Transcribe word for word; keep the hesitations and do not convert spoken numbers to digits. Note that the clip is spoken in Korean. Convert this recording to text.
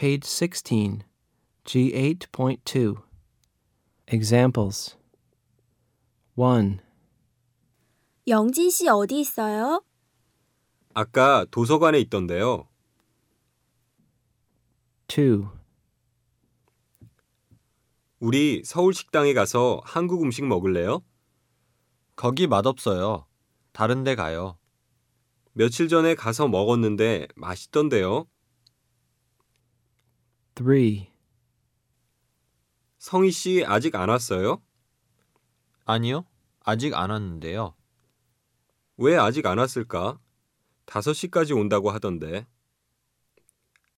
page sixteen, G eight point two. Examples. one. 영진 씨 어디 있어요? 아까 도서관에 있던데요. two. 우리 서울 식당에 가서 한국 음식 먹을래요? 거기 맛없어요. 다른 데 가요. 며칠 전에 가서 먹었는데 맛있던데요. three. 성희 씨 아직 안 왔어요? 아니요, 아직 안 왔는데요. 왜 아직 안 왔을까? 다섯 시까지 온다고 하던데.